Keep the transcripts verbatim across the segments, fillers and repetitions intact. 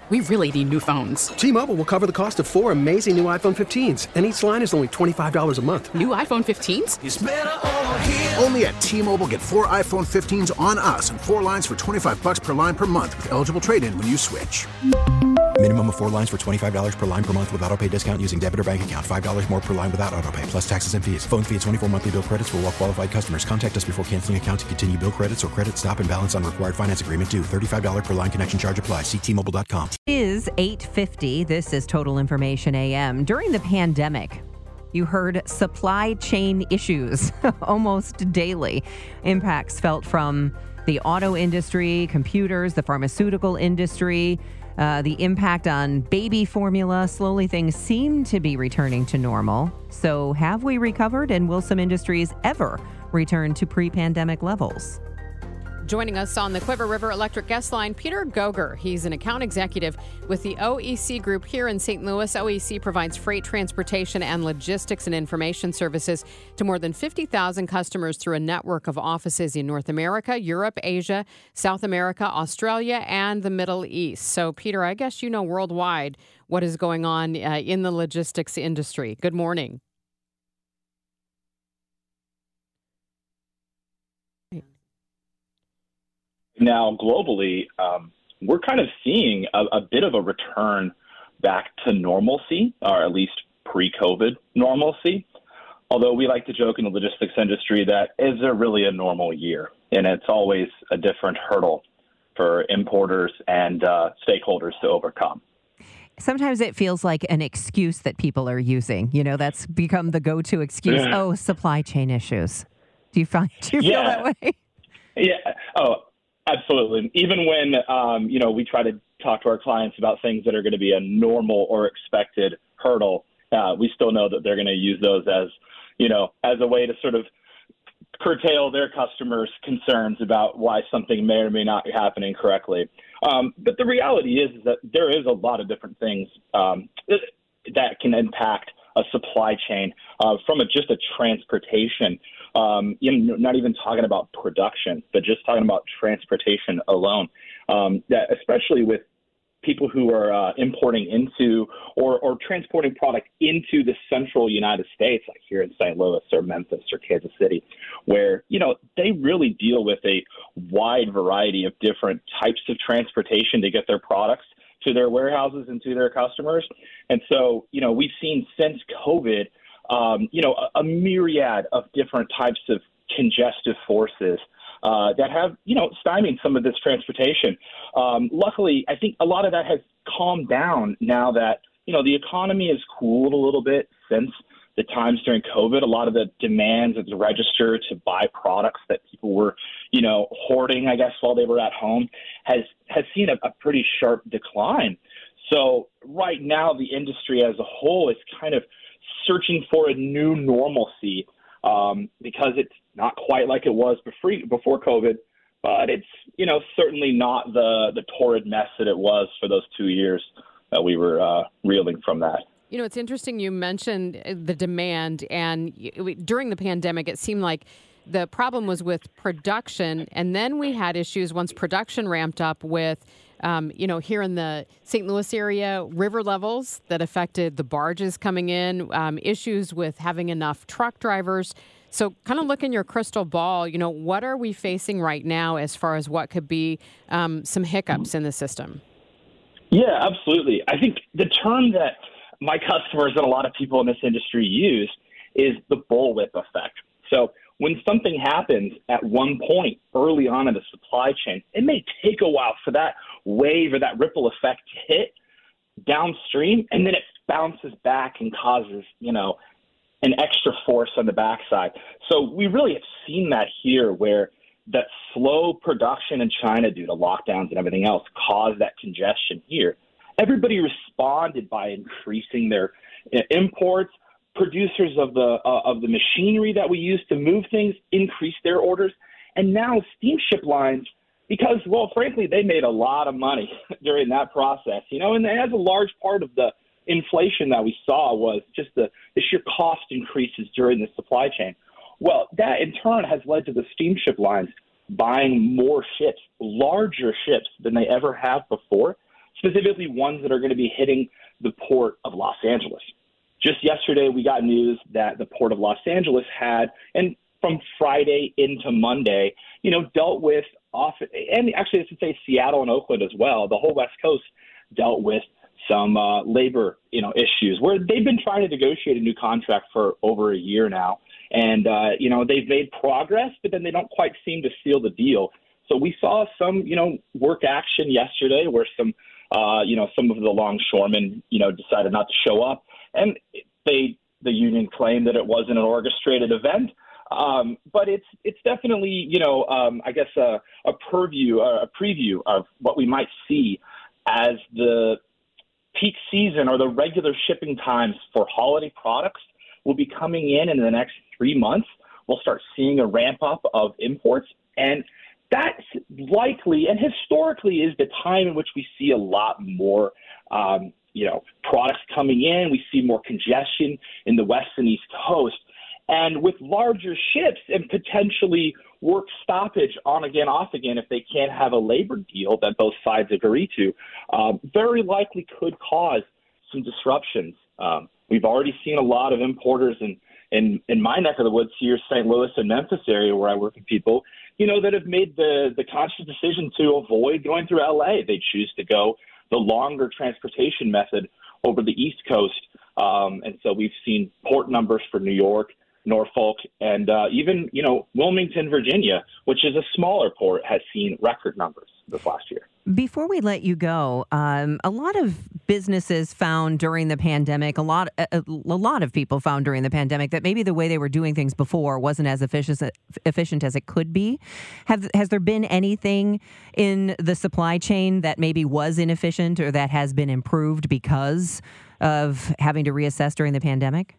We really need new phones. T-Mobile will cover the cost of four amazing new iPhone fifteens, and each line is only twenty-five dollars a month. New iPhone fifteens? It's better over here. Only at T-Mobile, get four iPhone fifteens on us and four lines for twenty-five dollars per line per month with eligible trade-in when you switch. Minimum of four lines for twenty-five dollars per line per month with autopay discount using debit or bank account. five dollars more per line without autopay, plus taxes and fees. Phone fee at twenty-four monthly bill credits for well-qualified customers. Contact us before canceling account to continue bill credits or credit stop and balance on required finance agreement due. thirty-five dollars per line connection charge applies. See T Mobile dot com. It is eight fifty. This is Total Information A M. During the pandemic, you heard supply chain issues almost daily. Impacts felt from the auto industry, computers, the pharmaceutical industry, uh, the impact on baby formula. Slowly, things seem to be returning to normal. So have we recovered, and will some industries ever return to pre-pandemic levels? Joining us on the Quiver River Electric Guest Line, Peter Goger. He's an account executive with the O E C Group here in Saint Louis. O E C provides freight transportation and logistics and information services to more than fifty thousand customers through a network of offices in North America, Europe, Asia, South America, Australia, and the Middle East. So, Peter, I guess you know worldwide what is going on uh, in the logistics industry. Good morning. Now, globally, um, we're kind of seeing a, a bit of a return back to normalcy, or at least pre-COVID normalcy. Although we like to joke in the logistics industry that is there really a normal year? And it's always a different hurdle for importers and uh, stakeholders to overcome. Sometimes it feels like an excuse that people are using. You know, that's become the go-to excuse. Oh, supply chain issues. Do you find, do you feel yeah. that way? Yeah. Oh, absolutely. Even when, um, you know, we try to talk to our clients about things that are going to be a normal or expected hurdle, uh, we still know that they're going to use those as, you know, as a way to sort of curtail their customers' concerns about why something may or may not be happening correctly. Um, but the reality is, is that there is a lot of different things um, that can impact a supply chain uh, from a, just a transportation. Um, you know, not even talking about production, but just talking about transportation alone. Um, that especially with people who are uh, importing into or, or transporting product into the central United States, like here in Saint Louis or Memphis or Kansas City, where, you know, they really deal with a wide variety of different types of transportation to get their products to their warehouses and to their customers. And so, you know, we've seen since COVID, um, you know, a, a myriad of different types of congestive forces uh, that have, you know, stymied some of this transportation. Um, luckily, I think a lot of that has calmed down now that, you know, the economy has cooled a little bit since the times during COVID. A lot of the demands at the register to buy products that people were, you know, hoarding, I guess, while they were at home has, has seen a, a pretty sharp decline. So right now, the industry as a whole is kind of searching for a new normalcy um, because it's not quite like it was before, before COVID, but it's, you know, certainly not the, the torrid mess that it was for those two years that we were uh, reeling from that. You know, it's interesting you mentioned the demand, and during the pandemic, it seemed like the problem was with production, and then we had issues once production ramped up with, um, you know, here in the Saint Louis area, river levels that affected the barges coming in, um, issues with having enough truck drivers. So kind of look in your crystal ball, you know, what are we facing right now as far as what could be um, some hiccups in the system? Yeah, absolutely. I think the term that my customers and a lot of people in this industry use is the bullwhip effect. So when something happens at one point early on in the supply chain, it may take a while for that wave or that ripple effect to hit downstream, and then it bounces back and causes, you know, an extra force on the backside. So we really have seen that here where that slow production in China due to lockdowns and everything else caused that congestion here. Everybody responded by increasing their uh, imports. Producers of the uh, of the machinery that we use to move things increased their orders. And now steamship lines, because, well, frankly, they made a lot of money during that process, you know, and as a large part of the inflation that we saw was just the, the sheer cost increases during the supply chain. Well, that in turn has led to the steamship lines buying more ships, larger ships than they ever have before, specifically ones that are going to be hitting the port of Los Angeles. Just yesterday, we got news that the port of Los Angeles had, and from Friday into Monday, you know, dealt with off, and actually I should say Seattle and Oakland as well. The whole West Coast dealt with some uh, labor, you know, issues where they've been trying to negotiate a new contract for over a year now. And, uh, you know, they've made progress, but then they don't quite seem to seal the deal. So we saw some, you know, work action yesterday where some, uh, you know, some of the longshoremen, you know, decided not to show up. And they, the union claimed that it wasn't an orchestrated event. Um, but it's it's definitely, you know, um, I guess a, a purview, a preview of what we might see as the peak season or the regular shipping times for holiday products will be coming in in the next three months. We'll start seeing a ramp up of imports. And that's likely and historically is the time in which we see a lot more, um, you know, products coming in. We see more congestion in the West and East Coast. And with larger ships and potentially work stoppage on again, off again, if they can't have a labor deal that both sides agree to, um, very likely could cause some disruptions. Um, we've already seen a lot of importers in, in, in my neck of the woods here, Saint Louis and Memphis area where I work with people, you know, that have made the, the conscious decision to avoid going through L A. They choose to go the longer transportation method over the East Coast. Um, and so we've seen port numbers for New York, Norfolk, and uh, even, you know, Wilmington, Virginia, which is a smaller port, has seen record numbers this last year. Before we let you go, um, a lot of businesses found during the pandemic, a lot, a, a lot of people found during the pandemic that maybe the way they were doing things before wasn't as efficient, efficient as it could be. Have, has there been anything in the supply chain that maybe was inefficient or that has been improved because of having to reassess during the pandemic?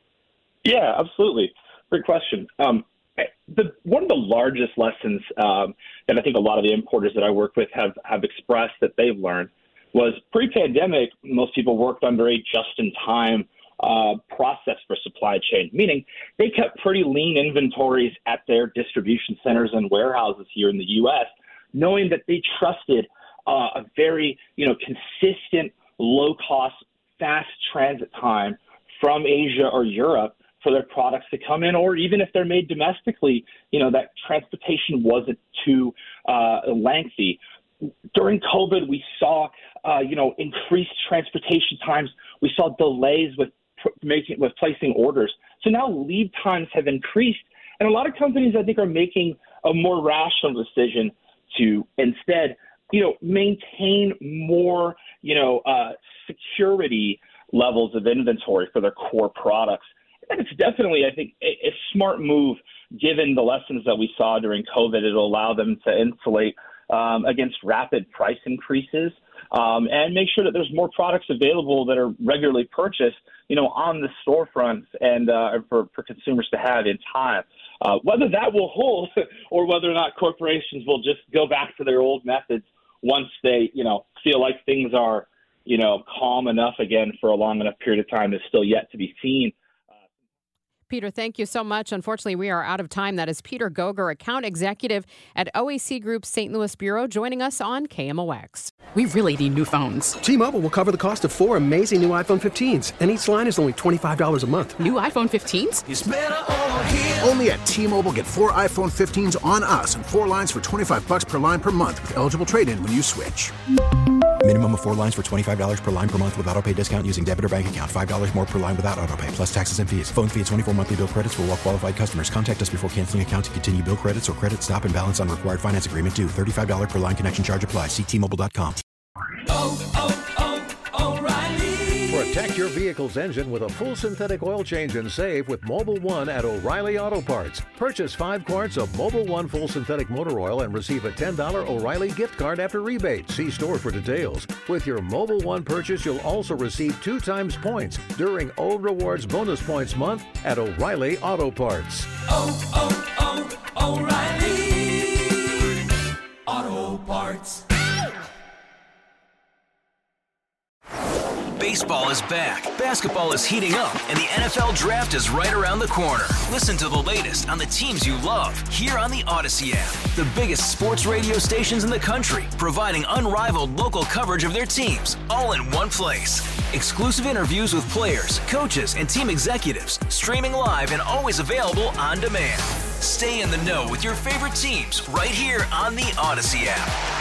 Yeah, absolutely. Great question. Um, the, one of the largest lessons um, that I think a lot of the importers that I work with have, have expressed that they've learned was pre-pandemic, most people worked under a just-in-time uh, process for supply chain, meaning they kept pretty lean inventories at their distribution centers and warehouses here in the U S, knowing that they trusted uh, a very, you know, consistent, low-cost, fast transit time from Asia or Europe for their products to come in, or even if they're made domestically, you know, that transportation wasn't too uh, lengthy. During COVID, we saw, uh, you know, increased transportation times. We saw delays with pr- making with placing orders. So now lead times have increased, and a lot of companies, I think, are making a more rational decision to instead, you know, maintain more, you know, uh, security levels of inventory for their core products. And it's definitely, I think, a, a smart move given the lessons that we saw during COVID. It'll allow them to insulate um, against rapid price increases um, and make sure that there's more products available that are regularly purchased, you know, on the storefronts and uh, for, for consumers to have in time. Uh, whether that will hold or whether or not corporations will just go back to their old methods once they, you know, feel like things are, you know, calm enough again for a long enough period of time is still yet to be seen. Peter, thank you so much. Unfortunately, we are out of time. That is Peter Goger, account executive at O A C Group's Saint Louis Bureau, joining us on K M O X. We really need new phones. T-Mobile will cover the cost of four amazing new iPhone fifteens, and each line is only twenty-five dollars a month. New iPhone fifteens? It's better over here. Only at T-Mobile, get four iPhone fifteens on us and four lines for twenty-five dollars per line per month with eligible trade-in when you switch. Minimum of four lines for twenty-five dollars per line per month with autopay discount using debit or bank account. five dollars more per line without autopay, plus taxes and fees. Phone fee at twenty-four monthly bill credits for well-qualified customers. Contact us before canceling account to continue bill credits or credit stop and balance on required finance agreement due. thirty-five dollars per line connection charge applies. See T Mobile dot com. Oh, oh, oh, O'Reilly. Protect your vehicle's engine with a full synthetic oil change and save with Mobil one at O'Reilly Auto Parts. Purchase five quarts of Mobil one full synthetic motor oil and receive a ten dollars O'Reilly gift card after rebate. See store for details. With your Mobil one purchase, you'll also receive two times points during O Rewards Bonus Points Month at O'Reilly Auto Parts. Oh, oh, oh, O'Reilly Auto Parts. Baseball is back, basketball is heating up, and the N F L Draft is right around the corner. Listen to the latest on the teams you love here on the Odyssey app. The biggest sports radio stations in the country, providing unrivaled local coverage of their teams, all in one place. Exclusive interviews with players, coaches, and team executives, streaming live and always available on demand. Stay in the know with your favorite teams right here on the Odyssey app.